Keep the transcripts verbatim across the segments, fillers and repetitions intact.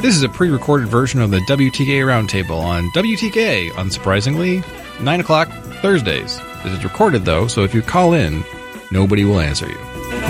This is a pre-recorded version of the W T K Roundtable on W T K, unsurprisingly, nine o'clock Thursdays. This is recorded, though, so if you call in, nobody will answer you.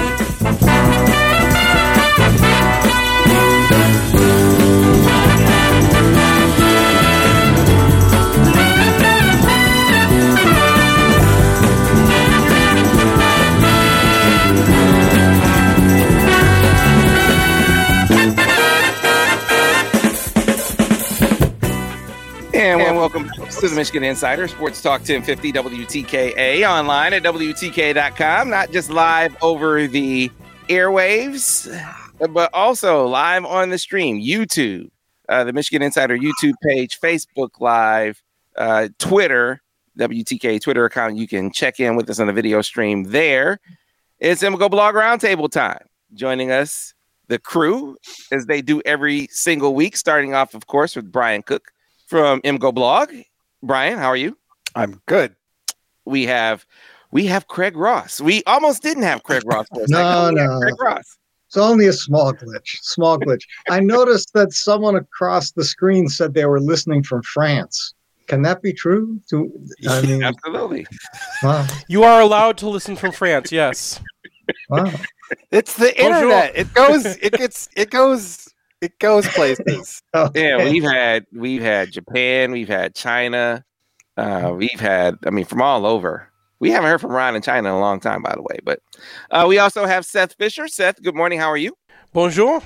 And welcome to the Michigan Insider Sports Talk ten fifty W T K A, online at W T K dot com. Not just live over the airwaves, but also live on the stream, YouTube, uh, the Michigan Insider YouTube page, Facebook Live, uh, Twitter, W T K Twitter account. You can check in with us on the video stream there. It's Imgo Blog Roundtable time. Joining us, the crew, as they do every single week, starting off, of course, with Brian Cook from Imgo Blog. Brian, how are you? I'm good. We have we have Craig Ross. We almost didn't have Craig Ross for a no, second. no. Craig Ross. It's only a small glitch. Small glitch. I noticed that someone across the screen said they were listening from France. Can that be true? To, I mean, absolutely. Wow. You are allowed to listen from France. Yes. Wow. It's the Bonjour. internet. It goes. It gets. It goes. It goes places. Okay. Yeah, we've had we've had Japan, we've had China, uh, we've had I mean from all over. We haven't heard from Ron in China in a long time, by the way. But uh, we also have Seth Fisher. Seth, good morning. How are you? Bonjour.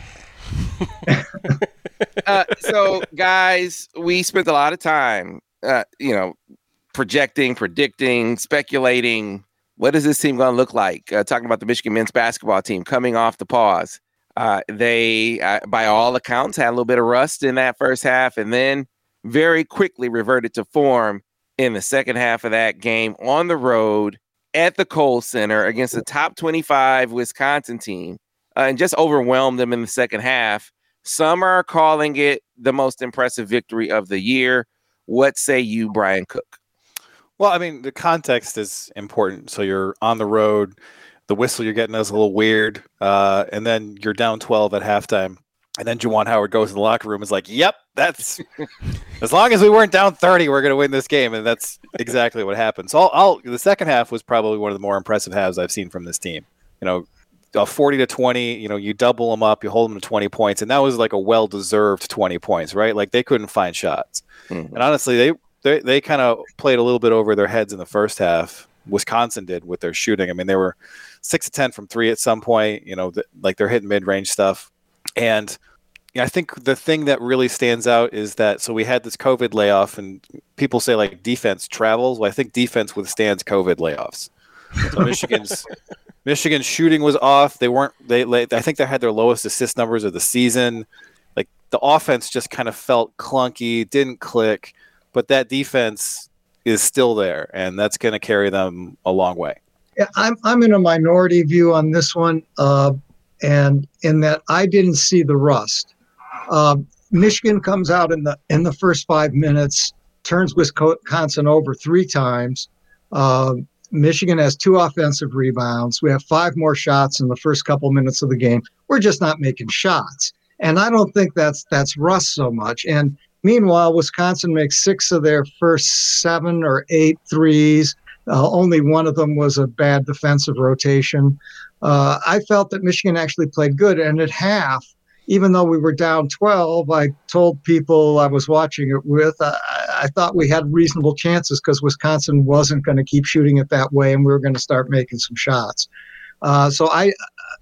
uh, so, guys, we spent a lot of time, uh, you know, projecting, predicting, speculating. What is this team going to look like? Uh, talking about the Michigan men's basketball team coming off the pause. Uh, they, uh, by all accounts, had a little bit of rust in that first half and then very quickly reverted to form in the second half of that game on the road at the Kohl Center against the top twenty-five Wisconsin team uh, and just overwhelmed them in the second half. Some are calling it the most impressive victory of the year. What say you, Brian Cook? Well, I mean, the context is important. So you're on the road. The whistle you're getting is a little weird. Uh, and then you're down twelve at halftime. And then Juwan Howard goes to the locker room and is like, yep, that's as long as we weren't down thirty, we're going to win this game. And that's exactly what happened. So I'll, I'll, the second half was probably one of the more impressive halves I've seen from this team. You know, a forty to twenty, you know, you double them up, you hold them to twenty points. And that was like a well-deserved twenty points, right? Like they couldn't find shots. Mm-hmm. And honestly, they, they, they kind of played a little bit over their heads in the first half. Wisconsin did with their shooting. I mean, they were six to ten from three at some point, you know, th- like they're hitting mid-range stuff. And I think the thing that really stands out is that, so we had this COVID layoff and people say like defense travels. Well, I think defense withstands COVID layoffs. So Michigan's Michigan's shooting was off. They weren't, they, I think they had their lowest assist numbers of the season. Like the offense just kind of felt clunky, didn't click, but that defense is still there, and that's going to carry them a long way. Yeah, I'm I'm in a minority view on this one, uh, and in that I didn't see the rust. Uh, Michigan comes out in the in the first five minutes, turns Wisconsin over three times. Uh, Michigan has two offensive rebounds. We have five more shots in the first couple minutes of the game. We're just not making shots, and I don't think that's that's rust so much. And meanwhile, Wisconsin makes six of their first seven or eight threes. Uh, only one of them was a bad defensive rotation. Uh, I felt that Michigan actually played good. And at half, even though we were down twelve, I told people I was watching it with, I, I thought we had reasonable chances because Wisconsin wasn't going to keep shooting it that way, and we were going to start making some shots. Uh, so I,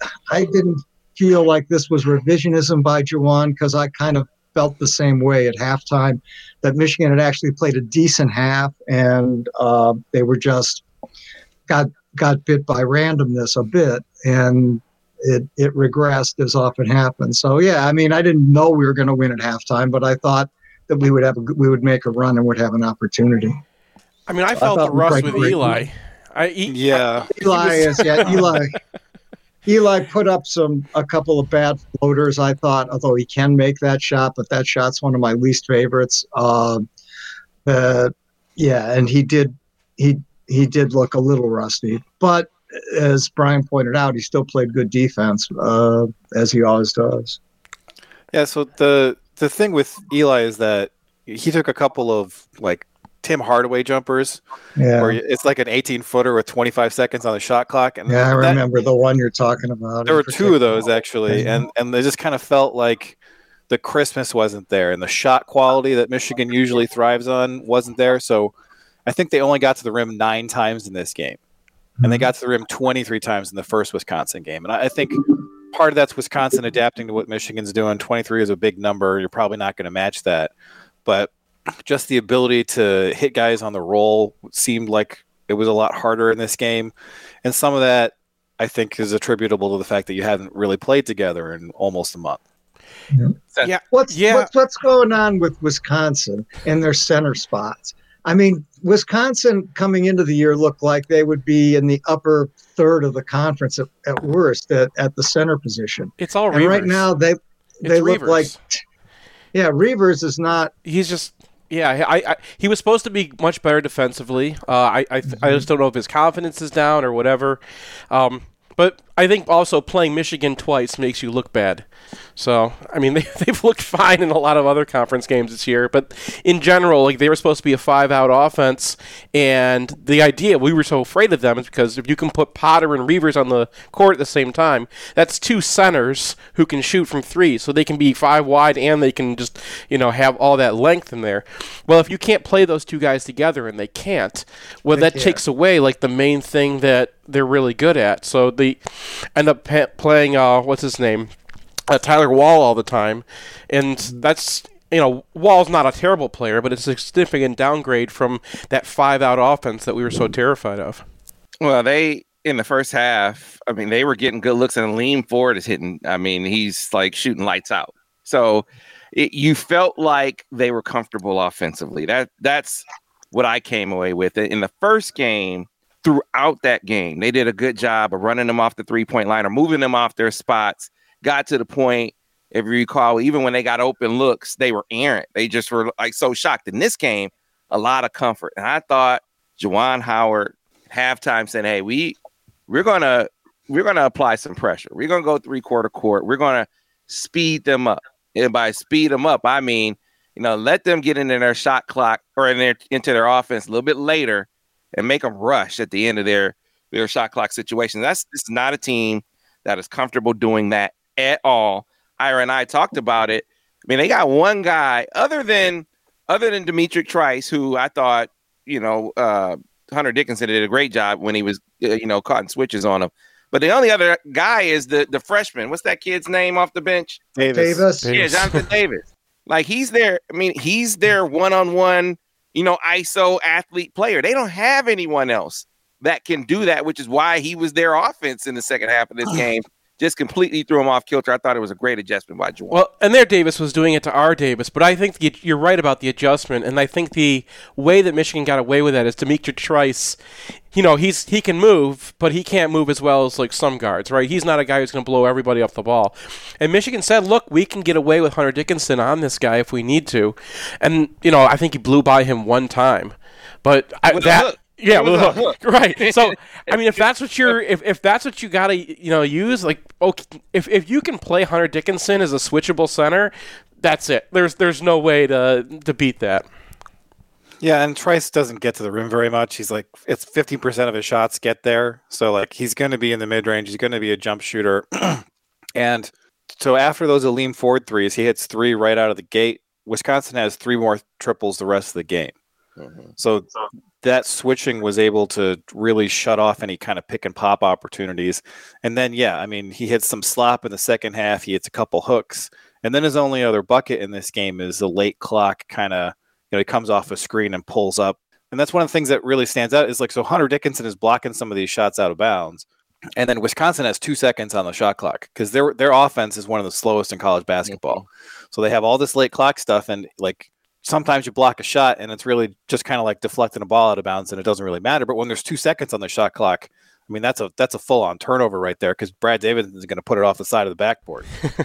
I didn't feel like this was revisionism by Juwan, because I kind of felt the same way at halftime, that Michigan had actually played a decent half, and uh, they were just got got bit by randomness a bit, and it it regressed as often happens. So yeah, I mean, I didn't know we were going to win at halftime, but I thought that we would have a, we would make a run and would have an opportunity. I mean, I felt I the rust with great. Eli. I, he, yeah, I, Eli was... is yeah Eli. Eli put up some a couple of bad floaters, I thought, although he can make that shot, but that shot's one of my least favorites. Uh, uh, yeah, and he did he he did look a little rusty, but as Brian pointed out, he still played good defense, uh, as he always does. Yeah. So the the thing with Eli is that he took a couple of like Tim Hardaway jumpers, Yeah, where it's like an eighteen footer with twenty-five seconds on the shot clock. And yeah, I that, remember the one you're talking about. there in were two of particular. those actually, Yeah. and and they just kind of felt like the crispness wasn't there, and the shot quality that Michigan usually thrives on wasn't there. So I think they only got to the rim nine times in this game, and they got to the rim twenty-three times in the first Wisconsin game. And I, I think part of that's Wisconsin adapting to what Michigan's doing. twenty-three is a big number. You're probably not going to match that, but just the ability to hit guys on the roll seemed like it was a lot harder in this game. And some of that, I think, is attributable to the fact that you haven't really played together in almost a month. Yeah. What's, Yeah. what's what's going on with Wisconsin and their center spots? I mean, Wisconsin coming into the year looked like they would be in the upper third of the conference at, at worst at, at the center position. It's all And Reavers. right now they they It's look Reavers. like yeah, Reavers is not He's just yeah. I, I he was supposed to be much better defensively. Uh, I I, th- I just don't know if his confidence is down or whatever. Um, but I think also playing Michigan twice makes you look bad. So, I mean, they, they've looked fine in a lot of other conference games this year. But in general, like they were supposed to be a five-out offense. And the idea, we were so afraid of them, is because if you can put Potter and Reavers on the court at the same time, that's two centers who can shoot from three. So they can be five wide and they can just, you know, have all that length in there. Well, if you can't play those two guys together, and they can't, well, They that can't. takes away, like, the main thing that they're really good at. So they end up pa- playing, uh, what's his name? Uh, Tyler Wall all the time, and that's, you know, Wall's not a terrible player, but it's a significant downgrade from that five-out offense that we were so terrified of. Well, they in the first half, I mean, they were getting good looks, and Lean Ford is hitting. I mean, he's like shooting lights out. So it, you felt like they were comfortable offensively. That that's what I came away with. In the first game, throughout that game, they did a good job of running them off the three-point line or moving them off their spots. Got to the point, if you recall, even when they got open looks, they were errant. They just were like so shocked. In this game, a lot of comfort. And I thought Juwan Howard halftime said, hey, we we're gonna we're gonna apply some pressure. We're gonna go three-quarter court. We're gonna speed them up. And by speed them up, I mean, you know, let them get into their shot clock or in their into their offense a little bit later and make them rush at the end of their, their shot clock situation. That's this is not a team that is comfortable doing that at all. Ira and I talked about it. I mean, they got one guy other than other than Demetric Trice, who I thought, you know, uh, Hunter Dickinson did a great job when he was, uh, you know, caught in switches on him. But the only other guy is the the freshman. What's that kid's name off the bench? Davis. Davis. Davis. Yeah, Jonathan Davis. Like he's their, I mean, he's their one-on-one, you know, I S O athlete player. They don't have anyone else that can do that, which is why he was their offense in the second half of this game. Just completely threw him off kilter. I thought it was a great adjustment by Juwan. Well, and there Davis was doing it to our Davis, but I think the, you're right about the adjustment, and I think the way that Michigan got away with that is Demetric Trice. You know, he's he can move, but he can't move as well as like some guards, right? He's not a guy who's going to blow everybody off the ball. And Michigan said, "Look, we can get away with Hunter Dickinson on this guy if we need to." And you know, I think he blew by him one time, but I, With a that. hook. Yeah, With with a a hook. Right. So, I mean, if that's what you're, if, if that's what you gotta, you know, use, like, okay, if if you can play Hunter Dickinson as a switchable center, that's it. There's there's no way to to beat that. Yeah, and Trice doesn't get to the rim very much. He's like, it's fifty percent of his shots get there. So, like, he's going to be in the mid-range. He's going to be a jump shooter. And so after those Aleem Ford threes, he hits three right out of the gate. Wisconsin has three more triples the rest of the game. Mm-hmm. So that switching was able to really shut off any kind of pick and pop opportunities. And then, yeah, I mean, he hits some slop in the second half. He hits a couple hooks. And then his only other bucket in this game is the late clock kind of, you know, he comes off a screen and pulls up. And that's one of the things that really stands out is like, so Hunter Dickinson is blocking some of these shots out of bounds. And then Wisconsin has two seconds on the shot clock because their their offense is one of the slowest in college basketball. Mm-hmm. So they have all this late clock stuff, and like sometimes you block a shot and it's really just kind of like deflecting a ball out of bounds and it doesn't really matter. But when there's two seconds on the shot clock, I mean, that's a that's a full on turnover right there because Brad Davidson is going to put it off the side of the backboard.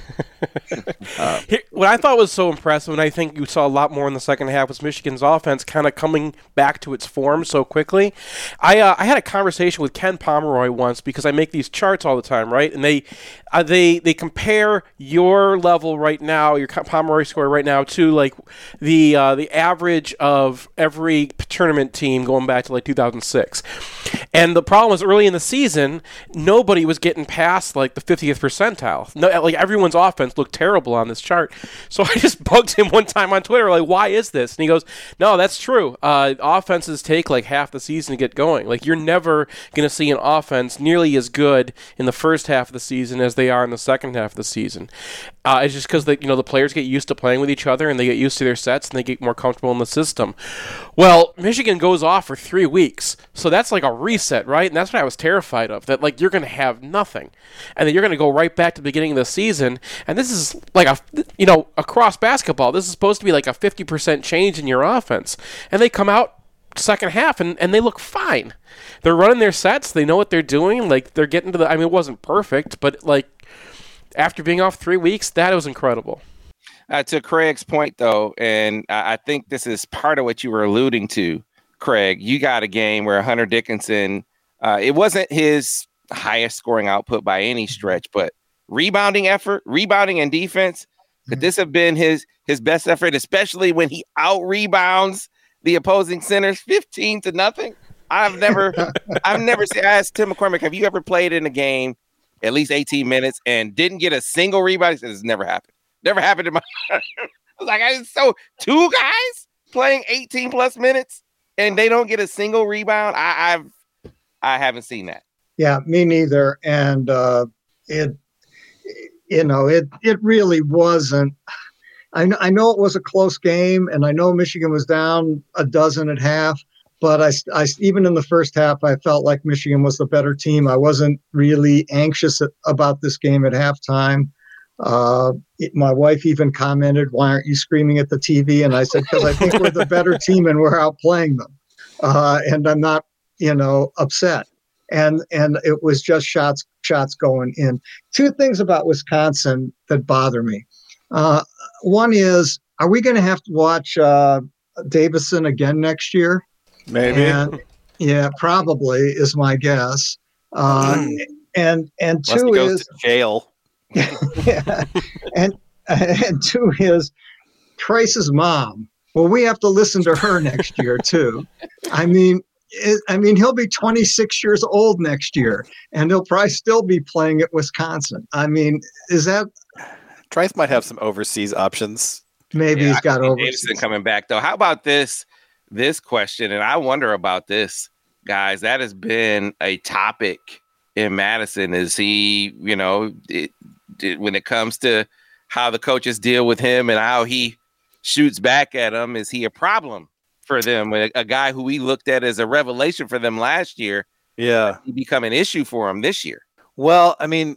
uh, Here, what I thought was so impressive, and I think you saw a lot more in the second half, was Michigan's offense kind of coming back to its form so quickly. I uh, I had a conversation with Ken Pomeroy once because I make these charts all the time, right? And they uh, they they compare your level right now, your Pomeroy score right now, to like the uh, the average of every tournament team going back to like two thousand six. And the problem was early in the season, nobody was getting past like the fiftieth percentile. No, like everyone's offense looked terrible on this chart. So I just bugged him one time on Twitter, like, why is this? And he goes, no, that's true. Uh, offenses take like half the season to get going. Like you're never going to see an offense nearly as good in the first half of the season as they are in the second half of the season. Uh, it's just because the you know the players get used to playing with each other and they get used to their sets and they get more comfortable in the system. Well, Michigan goes off for three weeks, so that's like a reset, right? And that's what I was terrified of. That like you're going to have nothing, and then you're going to go right back to the beginning of the season. And this is like a you know across basketball, this is supposed to be like a fifty percent change in your offense, and they come out second half and, and they look fine. They're running their sets. They know what they're doing. Like they're getting to the. I mean, it wasn't perfect, but like. After being off three weeks, that was incredible. Uh, to Craig's point, though, and I, I think this is part of what you were alluding to, Craig, you got a game where Hunter Dickinson, uh, it wasn't his highest scoring output by any stretch, but rebounding effort, rebounding and defense, could this have been his his best effort, especially when he out-rebounds the opposing centers fifteen to nothing? I've never, I've never seen, I asked Tim McCormick, have you ever played in a game at least eighteen minutes and didn't get a single rebound? He said, it's never happened. Never happened in my I was like, I so two guys playing eighteen plus minutes and they don't get a single rebound. I, I've I haven't seen that. Yeah, me neither. And uh, it, you know, it it really wasn't. I know, I know it was a close game, and I know Michigan was down a dozen at half. But I, I, even in the first half, I felt like Michigan was the better team. I wasn't really anxious at, about this game at halftime. Uh, it, my wife even commented, why aren't you screaming at the T V? And I said, because I think we're the better team and we're outplaying them. Uh, and I'm not, you know, upset. And and it was just shots shots going in. Two things about Wisconsin that bother me. Uh, one is, are we going to have to watch uh, Davison again next year? Maybe. And, yeah, probably is my guess. Uh, mm. And and two Unless he goes is to jail. Yeah, and and two is Trice's mom. Well, we have to listen to her next year too. I mean, it, I mean, he'll be twenty-six years old next year, and he'll probably still be playing at Wisconsin. I mean, is that Trice might have some overseas options? Maybe yeah, he's got overseas. Davison coming back though. How about this? This question, and I wonder about this, guys. That has been a topic in Madison. Is he, you know, it, it, when it comes to how the coaches deal with him and how he shoots back at them, is he a problem for them? A, a guy who we looked at as a revelation for them last year, yeah, he become an issue for him this year. Well, I mean,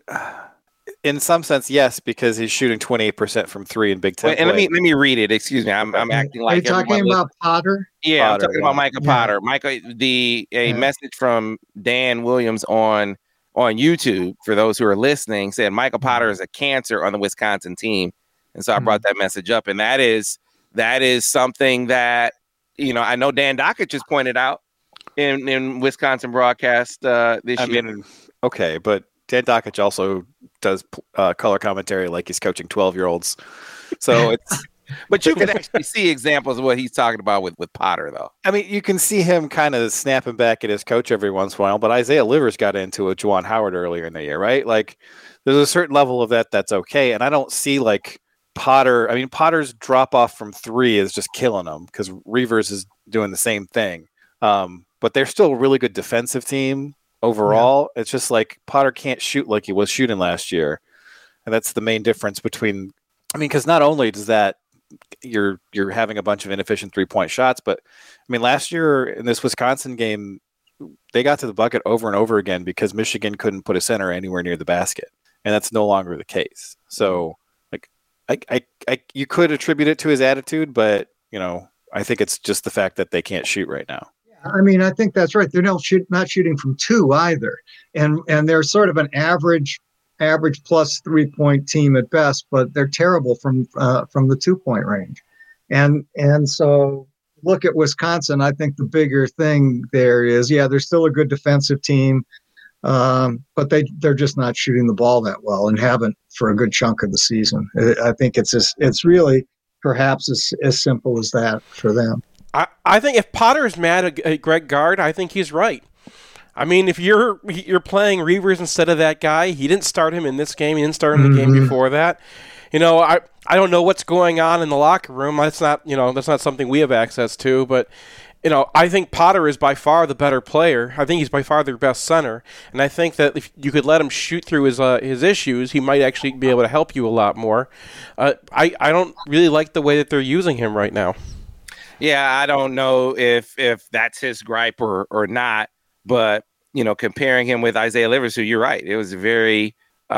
in some sense, yes, because he's shooting twenty-eight percent from three in Big Ten. Wait, and let me let me read it. Excuse me, I'm I'm acting like. Are you talking about Potter? Yeah, Potter, I'm talking yeah. about Micah Yeah. Potter. Micah, the a Yeah. message from Dan Williams on on YouTube for those who are listening said Micah Potter is a cancer on the Wisconsin team, and so I brought that message up, and that is that is something that you know I know Dan Dockett just pointed out in in Wisconsin broadcast uh, this I year. mean, okay, but Dan Dockich also does uh, color commentary like he's coaching twelve-year-olds. So it's, But you can actually see examples of what he's talking about with, with Potter, though. I mean, you can see him kind of snapping back at his coach every once in a while, but Isaiah Livers got into it, Juwan Howard earlier in the year, right? Like, there's a certain level of that that's okay. And I don't see, like, Potter. I mean, Potter's drop off from three is just killing him because Reavers is doing the same thing. Um, but they're still a really good defensive team overall. Yeah. It's just like Potter can't shoot like he was shooting last year. And that's the main difference between, I mean, because not only does that, you're you're having a bunch of inefficient three-point shots, but I mean, last year in this Wisconsin game, they got to the bucket over and over again because Michigan couldn't put a center anywhere near the basket, and that's no longer the case. So, like, I, I, I you could attribute it to his attitude, but you know, I think it's just the fact that they can't shoot right now. I mean, I think that's right. They're not, shoot, not shooting from two either, and and they're sort of an average, average plus three point team at best, but they're terrible from uh, from the two point range, and and so look at Wisconsin. I think the bigger thing there is, yeah, they're still a good defensive team, um, but they they're just not shooting the ball that well and haven't for a good chunk of the season. I think it's just, it's really perhaps as as simple as that for them. I, I think if Potter is mad at, at Greg Gard, I think he's right. I mean, if you're you're playing Reavers instead of that guy, he didn't start him in this game. He didn't start him in the mm-hmm. game before that. You know, I I don't know what's going on in the locker room. That's not you know that's not something we have access to. But you know, I think Potter is by far the better player. I think he's by far their best center, and I think that if you could let him shoot through his uh, his issues, he might actually be able to help you a lot more. Uh, I I don't really like the way that they're using him right now. Yeah, I don't know if if that's his gripe or, or not, but, you know, comparing him with Isaiah Livers, who you're right, it was very,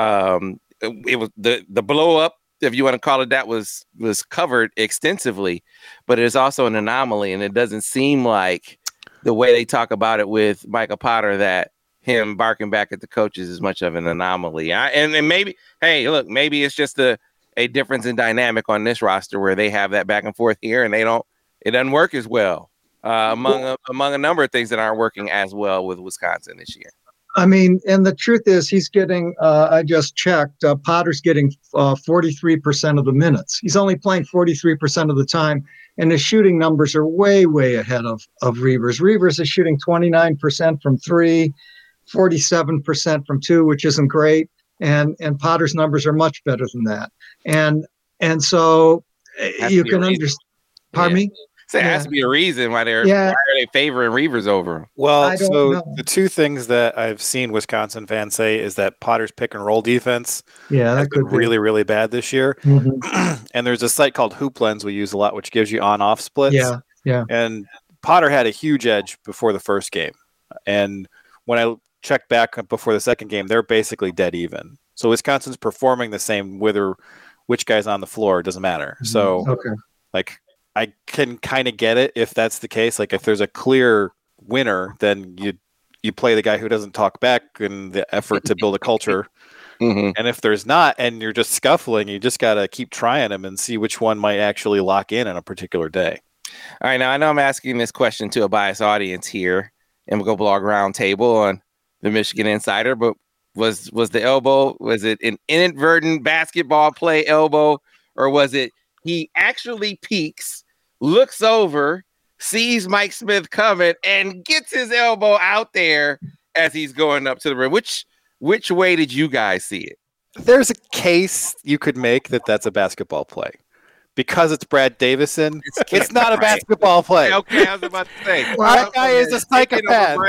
um, it, it was the, the blow up, if you want to call it that, was was covered extensively, but it's also an anomaly, and it doesn't seem like the way they talk about it with Michael Potter that him barking back at the coaches is much of an anomaly. I, and, and maybe, hey, look, maybe it's just a, a difference in dynamic on this roster where they have that back and forth here, and they don't, it doesn't work as well uh, among a, among a number of things that aren't working as well with Wisconsin this year. I mean, and the truth is, he's getting. Uh, I just checked. Uh, Potter's getting uh, forty-three percent of the minutes. He's only playing forty-three percent of the time, and his shooting numbers are way, way ahead of of Reavers. Reavers is shooting twenty-nine percent from three, forty-seven percent from two, which isn't great, and and Potter's numbers are much better than that. And and so That's you can understand. Pardon yeah. me? So there yeah. has to be a reason why they're yeah. why are they favoring Reavers over. Well, so know. the two things that I've seen Wisconsin fans say is that Potter's pick and roll defense yeah, has been really, be. really bad this year. Mm-hmm. And there's a site called Hoop Lens we use a lot, which gives you on-off splits. Yeah, yeah. And Potter had a huge edge before the first game. And when I checked back before the second game, they're basically dead even. So Wisconsin's performing the same whether which guy's on the floor, it doesn't matter. Mm-hmm. So, okay. like, I can kind of get it if that's the case. Like if there's a clear winner, then you you play the guy who doesn't talk back in the effort to build a culture. Mm-hmm. And if there's not, and you're just scuffling, you just got to keep trying them and see which one might actually lock in on a particular day. All right, now I know I'm asking this question to a biased audience here, and we'll go blog roundtable on the Michigan Insider. But was was the elbow, was it an inadvertent basketball play elbow, or was it he actually peeks, looks over, sees Mike Smith coming, and gets his elbow out there as he's going up to the rim? Which which way did you guys see it? There's a case you could make that that's a basketball play. Because it's Brad Davison, it's, it's not right. a basketball play. Okay, I was about to say. Well, that guy is a psychopath.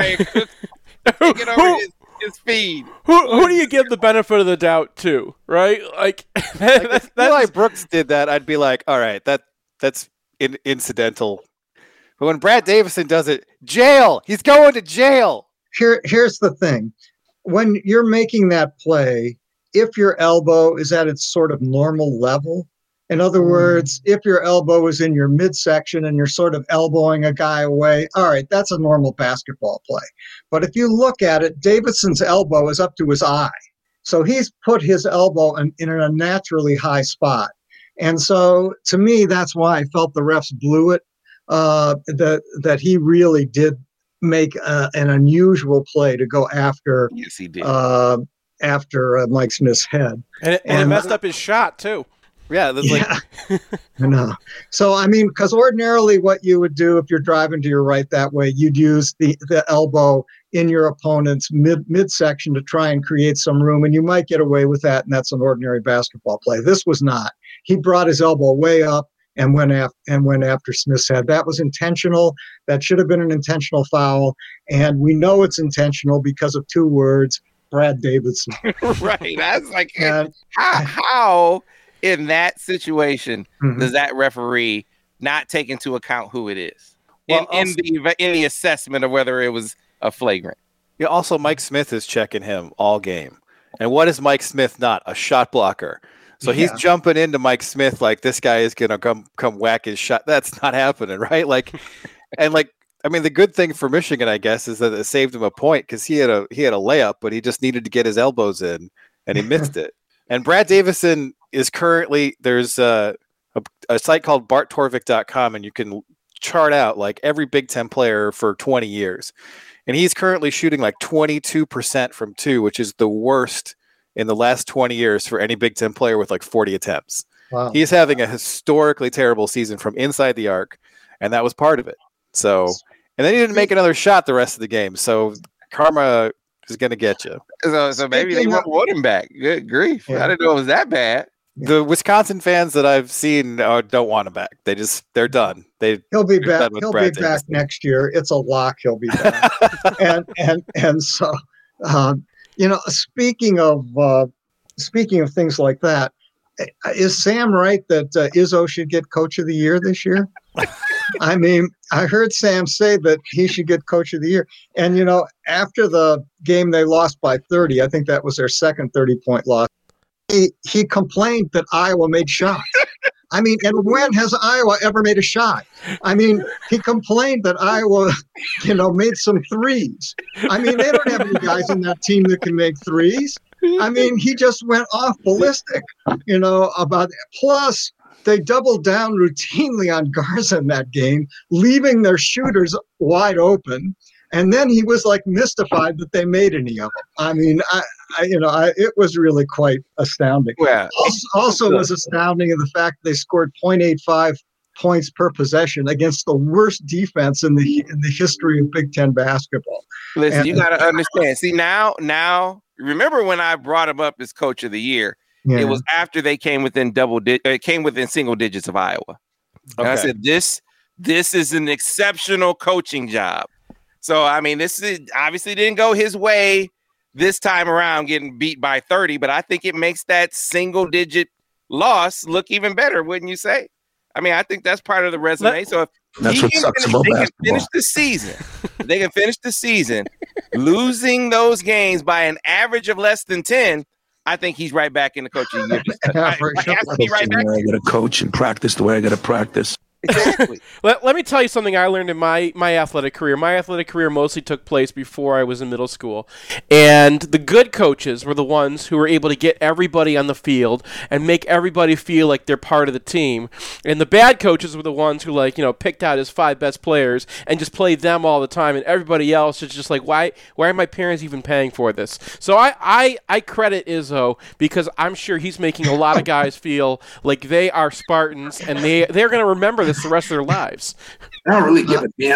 Taking over his, his feed. Who, who do you give the benefit of the doubt to, right? Like, that, like if Eli Brooks did that, I'd be like, all right, that that's in, incidental. But when Brad Davison does it, jail. He's going to jail. Here, here's the thing. When you're making that play, if your elbow is at its sort of normal level, in other words, if your elbow is in your midsection and you're sort of elbowing a guy away, all right, that's a normal basketball play. But if you look at it, Davidson's elbow is up to his eye. So he's put his elbow in, in a naturally high spot. And so to me, that's why I felt the refs blew it, uh, that, that he really did make uh, an unusual play to go after, yes, he did. Uh, after uh, Mike Smith's head. And it, and and it messed up his shot, too. Yeah, that's yeah. Like I know. So I mean, because ordinarily, what you would do if you're driving to your right that way, you'd use the, the elbow in your opponent's mid midsection to try and create some room, and you might get away with that, and that's an ordinary basketball play. This was not. He brought his elbow way up and went after and went after Smith's head. That was intentional. That should have been an intentional foul, and we know it's intentional because of two words: Brad Davison. Right. That's like and, how. how in that situation, mm-hmm. does that referee not take into account who it is well, in, also, in the in the assessment of whether it was a flagrant? Yeah. Also, Mike Smith is checking him all game, and what is Mike Smith not? A shot blocker. So yeah. he's jumping into Mike Smith like this guy is gonna come come whack his shot. That's not happening, right? Like, and like I mean, the good thing for Michigan, I guess, is that it saved him a point because he had a he had a layup, but he just needed to get his elbows in, and he missed it. And Brad Davison is currently there's a, a, a site called Bart Torvik dot com, and you can chart out like every Big Ten player for twenty years, and he's currently shooting like twenty-two percent from two, which is the worst in the last twenty years for any Big Ten player with like forty attempts. Wow. He's having a historically terrible season from inside the arc, and that was part of it. So, and then he didn't make another shot the rest of the game. So karma is going to get you. So, so maybe they won't want him back. Good grief. Yeah. I didn't know it was that bad. The Wisconsin fans that I've seen uh, don't want him back. They just, they're done. They He'll be they're back. done with He'll Brad be back Davison. next year. It's a lock. He'll be back. and and and so, um, you know, speaking of uh, speaking of things like that, is Sam right that uh, Izzo should get Coach of the Year this year? I mean, I heard Sam say that he should get Coach of the Year. And, you know, after the game they lost by thirty, I think that was their second thirty-point loss, he, he complained that Iowa made shots. I mean, and when has Iowa ever made a shot? I mean, he complained that Iowa, you know, made some threes. I mean, they don't have any guys in that team that can make threes. I mean, he just went off ballistic, you know, about it. Plus, they doubled down routinely on Garza in that game, leaving their shooters wide open. And then he was like mystified that they made any of them. I mean, I, I you know, I, it was really quite astounding. Well, Also, also was astounding in the fact they scored point eight five points per possession against the worst defense in the in the history of Big Ten basketball. listen, And- you got to understand. See, now, now, remember when I brought him up as Coach of the Year? Yeah. It was after they came within double di- uh, came within single digits of Iowa. And I Okay. said, this, this is an exceptional coaching job. So, I mean, this is obviously didn't go his way this time around, getting beat by thirty, but I think it makes that single digit loss look even better, wouldn't you say? I mean, I think that's part of the resume. Let- so if That's he what can sucks finish, about they can basketball. finish the season. They can finish the season losing those games by an average of less than ten. I think he's right back in the coaching year. Yeah, for I, I have to be right Coaching back. the way I got to coach and practice the way I got to practice. Exactly. Let, let me tell you something I learned in my, my athletic career. My athletic career mostly took place before I was in middle school. And the good coaches were the ones who were able to get everybody on the field and make everybody feel like they're part of the team. And the bad coaches were the ones who, like, you know, picked out his five best players and just played them all the time. And everybody else is just like, why why are my parents even paying for this? So I, I, I credit Izzo because I'm sure he's making a lot of guys feel like they are Spartans and they, they're going to remember this the rest of their lives. I don't really give a damn.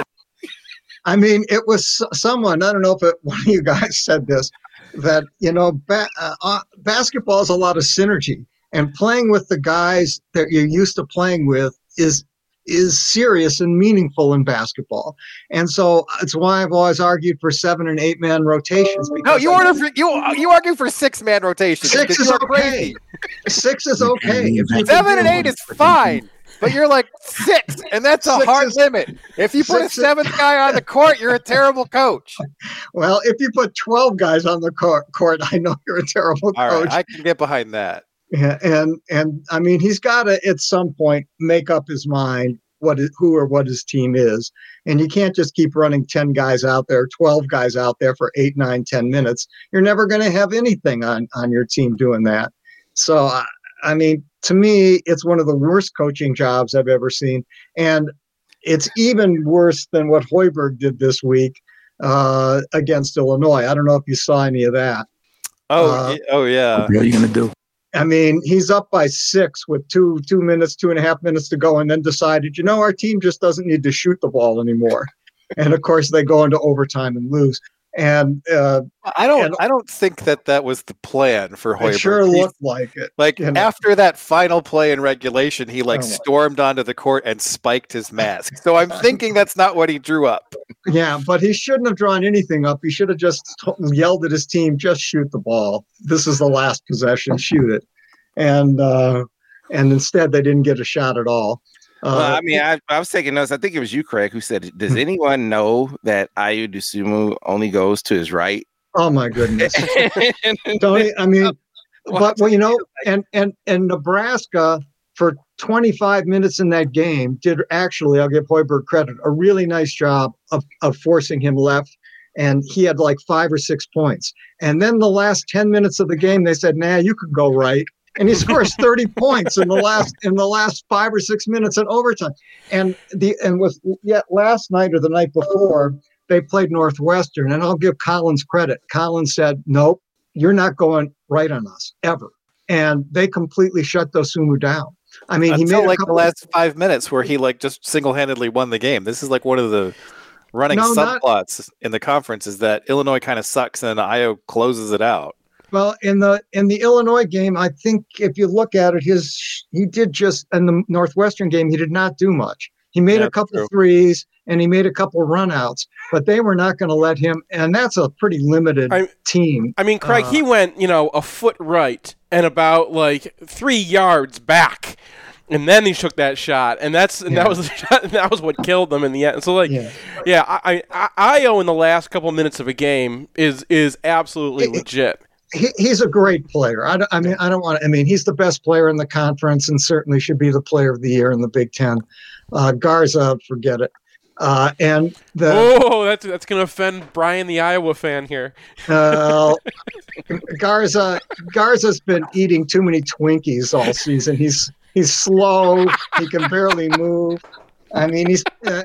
I mean, it was s- someone, I don't know if it, one of you guys said this, that, you know, ba- uh, uh, basketball is a lot of synergy, and playing with the guys that you're used to playing with is is serious and meaningful in basketball. And so it's why I've always argued for seven and eight man rotations. No, because you I- order for you. You argue for six man rotations. Six because is you're okay. crazy. Six is okay. If you can Seven do and it. eight is fine, but you're like six, and that's a Six hard is- limit. If you put a six is- seventh guy on the court, you're a terrible coach. Well, if you put twelve guys on the court, court I know you're a terrible All coach. right, I can get behind that. Yeah, and and I mean, he's got to at some point make up his mind what is, who or what his team is, and you can't just keep running ten guys out there, twelve guys out there for eight, nine, ten minutes. You're never going to have anything on on your team doing that. So, I, I mean, to me, it's one of the worst coaching jobs I've ever seen, and it's even worse than what Hoiberg did this week uh, against Illinois. I don't know if you saw any of that. Oh, Uh, y- oh yeah. What are you going to do? I mean, he's up by six with two two minutes, two and a half minutes to go, and then decided, you know, our team just doesn't need to shoot the ball anymore. And of course, they go into overtime and lose. And uh, I don't. and- I don't think that that was the plan for Hoiberg. it sure He- looked like it. Like you know. after that final play in regulation, he like Oh, my. stormed onto the court and spiked his mask. So I'm thinking that's not what he drew up. Yeah, but he shouldn't have drawn anything up. He should have just t- yelled at his team, just shoot the ball. This is the last possession, shoot it. And uh, and instead, they didn't get a shot at all. Uh, Well, I mean, I, I was taking notes. I think it was you, Craig, who said, "Does anyone know that Ayu Dosunmu only goes to his right?" oh, my goodness. Tony, I mean, but well, you know, and and and Nebraska for twenty-five minutes in that game did actually, I'll give Hoiberg credit, a really nice job of, of forcing him left. And he had like five or six points. And then the last ten minutes of the game, they said, nah, you could go right. And he scores thirty points in the last in the last five or six minutes in overtime. And the and with yet last night or the night before, they played Northwestern. And I'll give Collins credit. Collins said, nope, you're not going right on us ever. And they completely shut Dosunmu down. I mean, Until he made like a couple the last five minutes where he like just single-handedly won the game. This is like one of the running No, not- subplots in the conference is that Illinois kind of sucks and then Iowa closes it out. Well, in the in the Illinois game, I think if you look at it, his he did just in the Northwestern game, he did not do much. He made Yeah, a couple true. threes and he made a couple runouts, but they were not going to let him. And that's a pretty limited I- team. I mean, Craig, Uh, he went, you know, a foot right and about like three yards back, and then he took that shot, and that's and Yeah. that was the shot, and that was what killed them in the end. So, like, yeah, Yeah. I, I, I O in the last couple minutes of a game is is absolutely It- legit. He, he's a great player. I, don't- I mean, I don't want to. I mean, he's the best player in the conference and certainly should be the player of the year in the Big Ten. Uh, Garza, forget it. Uh, and the Oh, that's that's gonna offend Brian, the Iowa fan here. Uh, Garza Garza's been eating too many Twinkies all season. He's he's slow. He can barely move. I mean, he's. Uh,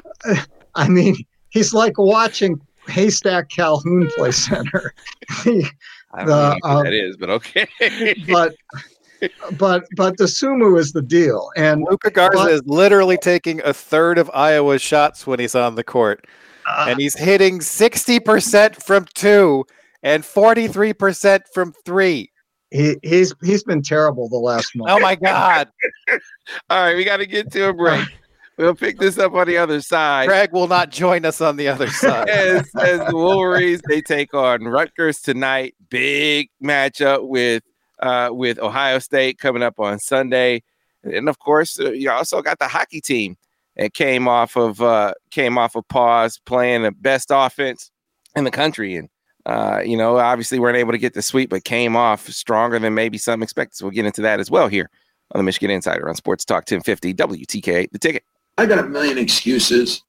I mean, he's like watching Haystack Calhoun play center. I don't The, know who um, that is, but okay. but but but the Sumu is the deal, and Luka Garza but- is literally taking a third of Iowa's shots when he's on the court. uh, And he's hitting sixty percent from two and forty-three percent from three. he he's he's been terrible the last month. Oh my God. All right, we got to get to a break. We'll pick this up on the other side. Greg will not join us on the other side. as, as the Wolverines, they take on Rutgers tonight. Big matchup with uh, with Ohio State coming up on Sunday, and of course, uh, you also got the hockey team that came off of uh, came off of pause, playing the best offense in the country, and uh, you know, obviously weren't able to get the sweep, but came off stronger than maybe some expected. So we'll get into that as well here on the Michigan Insider on Sports Talk ten fifty W T K, the ticket. I got a million excuses.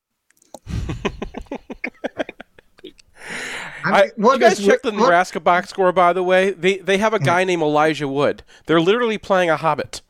I I, mean, what you guys is- check the what- Nebraska box score, by the way. They they have a guy named Elijah Wood. They're literally playing a Hobbit.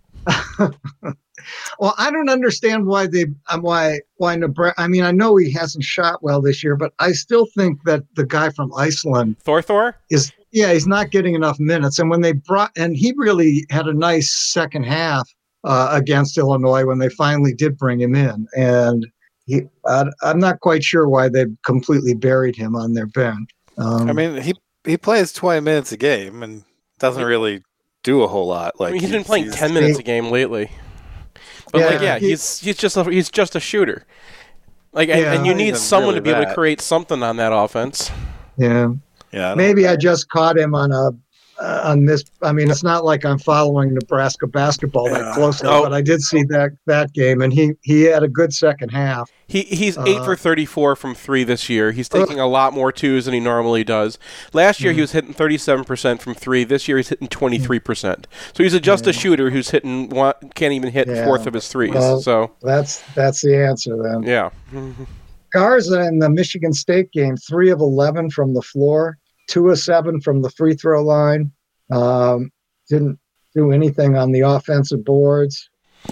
Well, I don't understand why they um, why why Nebraska. I mean, I know he hasn't shot well this year, but I still think that the guy from Iceland Thor Thor? is yeah, he's not getting enough minutes. And when they brought and he really had a nice second half uh, against Illinois when they finally did bring him in, and he I, I'm not quite sure why they completely buried him on their bench. Um, I mean, he he plays twenty minutes a game and doesn't really do a whole lot. Like I mean, he's been playing he's- ten minutes a game lately. But Yeah, like, yeah, he- he's he's just a, he's just a shooter. Like, and, Yeah. and you Not need even someone to really be able to that. create something on that offense. yeah. Yeah, I don't- Maybe I just caught him on a uh, on this. I mean, it's not like I'm following Nebraska basketball that Yeah. closely, No. but I did see that that game, and he he had a good second half. He he's eight Uh, for thirty-four from three this year. He's taking a lot more twos than he normally does. Last year he was hitting thirty-seven percent from three. This year he's hitting twenty-three percent. So he's a just a shooter who's hitting one, can't even hit Yeah. fourth of his threes. Well- so That's that's the answer then. yeah, Garza in the Michigan State game, three of eleven from the floor, two of seven from the free throw line. Um, didn't do anything on the offensive boards.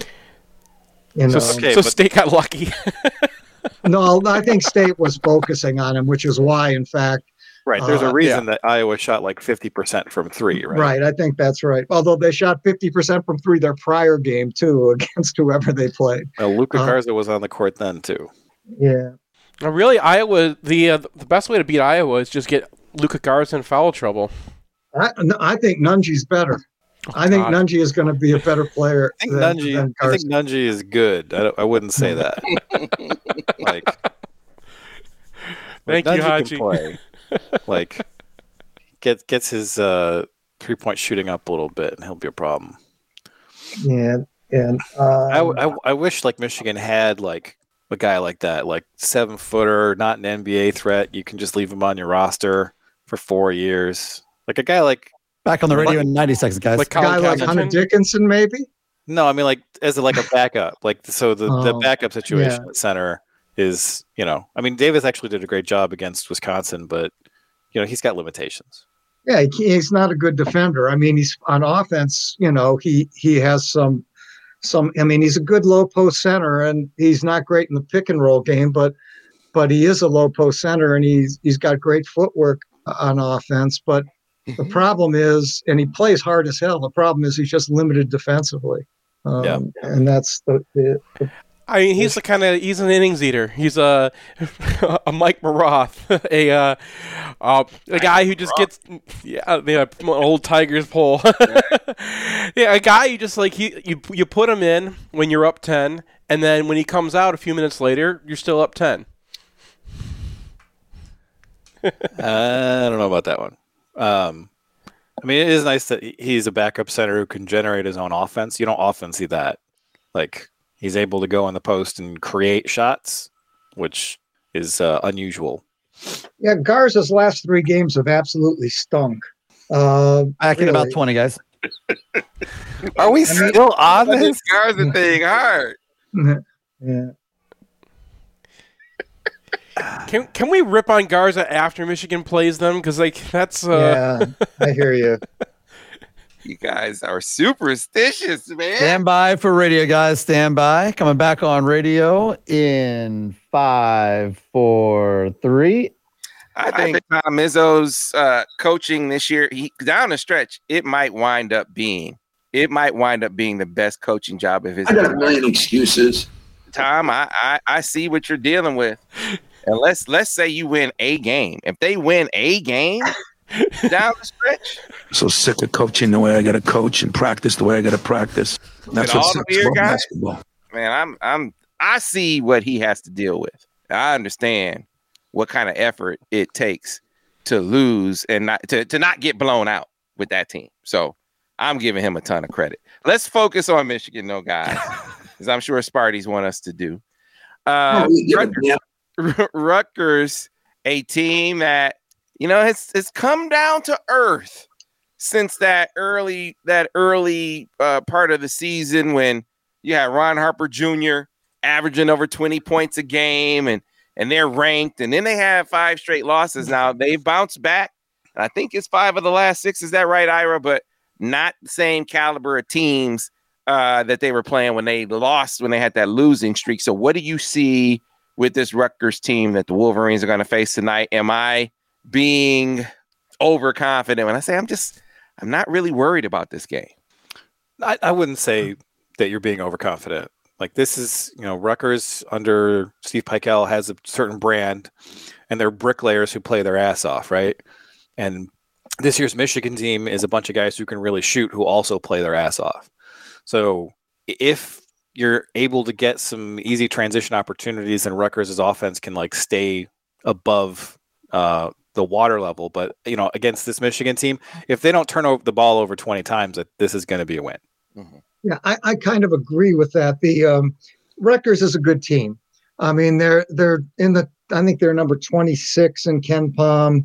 You know, so, Okay, so but- State got lucky. no, I think State was focusing on him, which is why, in fact, right. There's uh, a reason that Iowa shot like fifty percent from three, right? right. I think that's right. Although they shot fifty percent from three their prior game too against whoever they played. Well, Luka Uh, Garza was on the court then too. Yeah. Now, really, Iowa the uh, the best way to beat Iowa is just get Luka Garza in foul trouble. I, no, I think Nunji's better. I think God. Nunji is going to be a better player I think than, Nunji. than I Garza. think Nunji is good. I, don't- I wouldn't say that. like, Thank Nunji you, can Haji. play. Like, gets gets his uh, three point shooting up a little bit, and he'll be a problem. Yeah, and um, I, I, I wish like Michigan had like a guy like that, like seven footer, not an N B A threat. You can just leave him on your roster for four years. Like a guy like Back on the radio in ninety seconds, guys. Like a guy Colin like Hunter Castleton? Dickinson, maybe. No, I mean like as a, like a backup. Like so the, the Oh, backup situation yeah. at center is, you know, I mean Davis actually did a great job against Wisconsin, but you know, he's got limitations. Yeah, he, he's not a good defender. I mean, he's on offense, you know, he he has some some I mean, he's a good low post center, and he's not great in the pick and roll game, but but he is a low post center, and he's he's got great footwork on offense. But the problem is, and he plays hard as hell. The problem is he's just limited defensively. Um, Yeah. and that's the, the, the I mean, he's the kind of he's an innings eater. He's a a Mike Maroth, a uh, uh, a guy who just gets yeah, yeah old Tigers poll. Yeah, a guy you just like he you you put him in when you're up ten, and then when he comes out a few minutes later, you're still up ten. I don't know about that one. Um, I mean, it is nice that he's a backup center who can generate his own offense. You don't often see that. Like, he's able to go in the post and create shots, which is uh, unusual. yeah, Garza's last three games have absolutely stunk. Uh, Back in really. about twenty, guys. Are we still on This this? Garza thing hard. Yeah. Can can we rip on Garza after Michigan plays them? Because like that's uh, Yeah, I hear you. You guys are superstitious, man. Stand by for radio, guys. Stand by. Coming back on radio in five, four, three. I think Tom Izzo's uh, coaching this year, he, down the stretch, it might wind up being, it might wind up being the best coaching job of his I got a career. million excuses. Tom, I, I I see what you're dealing with, and let's let's say you win a game. If they win a game down the stretch, So sick of coaching the way I got to coach and practice the way I got to practice. That's And what all the sucks weird about guys? basketball. man, I'm I'm I see what he has to deal with. I understand what kind of effort it takes to lose and not to, to not get blown out with that team. So I'm giving him a ton of credit. Let's focus on Michigan, though, guys, as I'm sure Sparties want us to do. Uh, Oh, you give a damn. Rutgers, a team that you know it's it's come down to earth since that early that early uh, part of the season when you had Ron Harper Junior averaging over twenty points a game, and and they're ranked, and then they have five straight losses. Now they've bounced back. And I think it's five of the last six. Is that right, Ira? But not the same caliber of teams uh, that they were playing when they lost, when they had that losing streak. So what do you see with this Rutgers team that the Wolverines are going to face tonight? Am I being overconfident when I say I'm just, I'm not really worried about this game? I, I wouldn't say that you're being overconfident. Like this is, you know, Rutgers under Steve Peichel has a certain brand, and they're bricklayers who play their ass off, right? And this year's Michigan team is a bunch of guys who can really shoot, who also play their ass off. So if you're able to get some easy transition opportunities, and Rutgers' offense can like stay above uh, the water level, but you know, against this Michigan team, if they don't turn over the ball over twenty times, that this is going to be a win. Mm-hmm. Yeah, I, I kind of agree with that. The um, Rutgers is a good team. I mean, they're they're in the. I think they're number twenty-six in Ken Pom.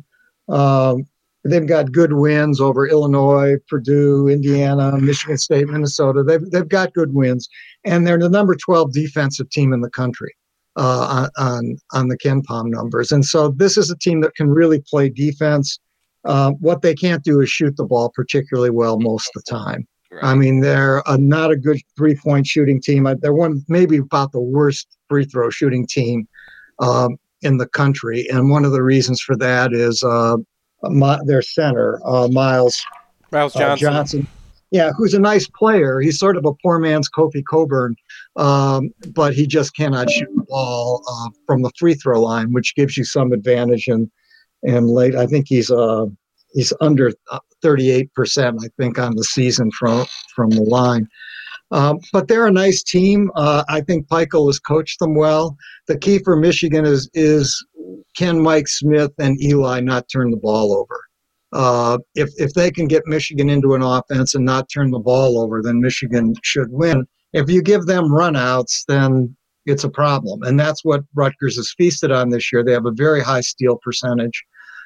Um, they've got good wins over Illinois, Purdue, Indiana, Michigan State, Minnesota. They've they've got good wins, and they're the number twelve defensive team in the country uh, on, on on the Ken Pom numbers. And so this is a team that can really play defense. Uh, what they can't do is shoot the ball particularly well most of the time. Right. I mean, they're a, not a good three-point shooting team. They're one, maybe about the worst free throw shooting team um, in the country. And one of the reasons for that is uh, my, their center, uh, Miles, Miles uh, Johnson. Johnson. Yeah, who's a nice player. He's sort of a poor man's Kofi Coburn, um, but he just cannot shoot the ball uh, from the free throw line, which gives you some advantage. And and late, I think he's uh, he's under thirty-eight percent, I think, on the season from from the line. Um, but they're a nice team. Uh, I think Peichel has coached them well. The key for Michigan is is can Mike Smith and Eli not turn the ball over? Uh, if if they can get Michigan into an offense and not turn the ball over, then Michigan should win. If you give them runouts, then it's a problem, and that's what Rutgers has feasted on this year. They have a very high steal percentage.